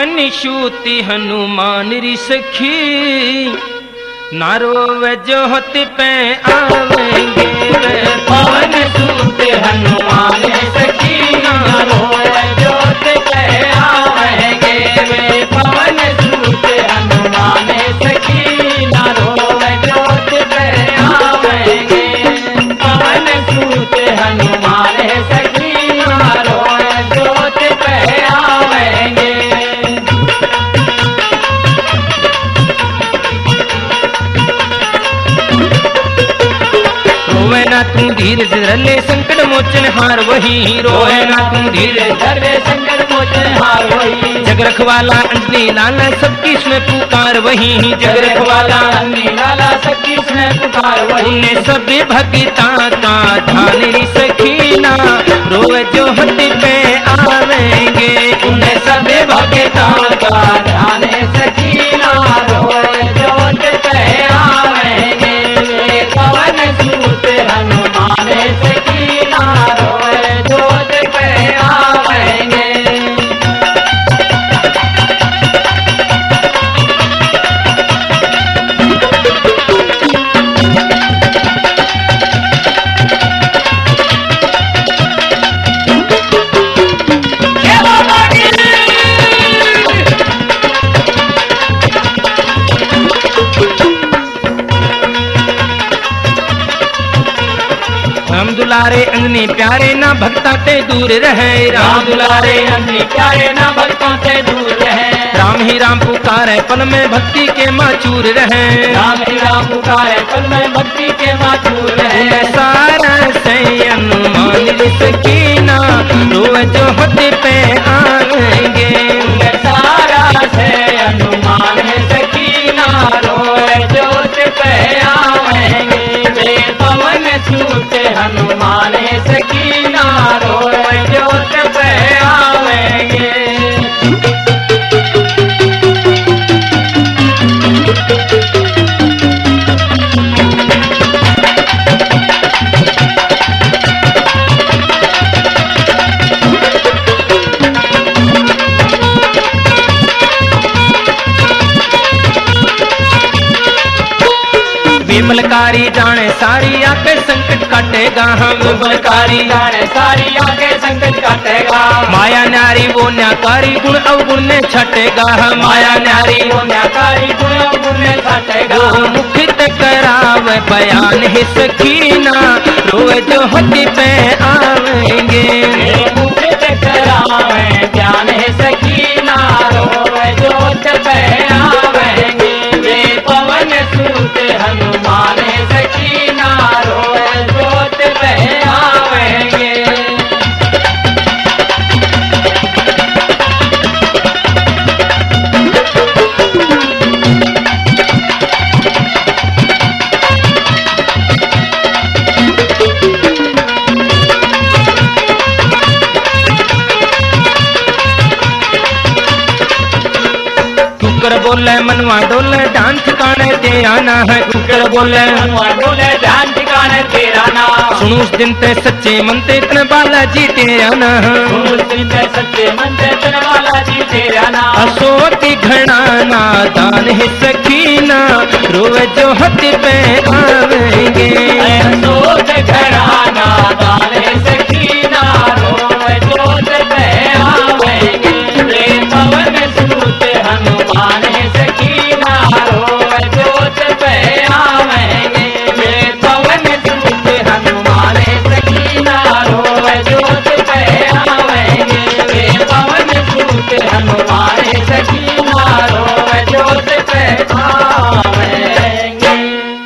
पवन सूती हनुमान री सखी, ना रोवे जोहत पे आवेंगे वे। पवन सूती हनुमान सखी, ना रोवे जोहत पे आवेंगे वे। पवन सूती हनुमान सखी, ना रोवे जोहत पे आवेंगे। पवन सूती हनुमान सखी, ना रोवे जोहत पे आवेंगे। रोवे ना तू धीरज धर ले संकट मोचन हार वही, रोवे ना तू धीरज धर ले संकट मोचन हार वही। जग रखवाला अंजनी लाला सबकी सुने पुकार वही, जग रखवाला अंजनी लाला सबकी सुने पुकार वही। उन्हें सभी भक्ता का ध्यान री सखी, ना रोवे जो हट पे आवेंगे। उन्हें सभी भक्ता का ध्यान सखी, ना रोवे जो हट पे आवेंगे। पवन सूती हनुमान सखी, ना रोवे जो हट पे आवेंगे। राम दुलारे अंजनी प्यारे ना भक्ता ते दूर रहे, राम दुलारे अंजनी प्यारे ना भक्तों से दूर रहे। राम ही राम पुकारे पल में भक्ति के माचूर रहे। राम ही राम पुकारे पल में भक्ति के माचूर रहे। सारा से हनुमान री सखी, ना रोवे जो हट पे आवेंगे। सारा से हनुमान सखी, ना रोवे जोत पे आवेंगे। वे पवन सूती हनुमान सखी, ना रोवे जोत पे आवेंगे। विमलकारी जाने सारी आके संकट काटेगा हम। विमलकारी जाने सारी आके संकट काटेगा। माया न्यारी वो न्याकारी गुण अवगुण ने छटेगा हम। माया न्यारी वो न्याकारी गुण अवगुण ने छटेगा। वो मुखित करावे बयान ही सखी, ना रोवे जो हट पे आवेंगे। मुखित करावे ज्ञान है सखी, ना रोवे जोत पे आवेंगे। वे पवन सूती हनुमान सखी, ना रोवे जोत पे आवेंगे। कुकर बोले मनवा डोले ध्यान ठिकाने ते आना है। कुकर बोले मनवा डोले ध्यान ठिकाने तेरा ना। सुनो उस दिन ते सच्चे मन ते इतने बालाजी तेरा ना। उस दिन ते सच्चे मन ते इतने बालाजी तेरा ना। असोती घड़ा ना दान है सखी, ना रोवे जो हट पे आवेंगे। असोत घड़ा ना दान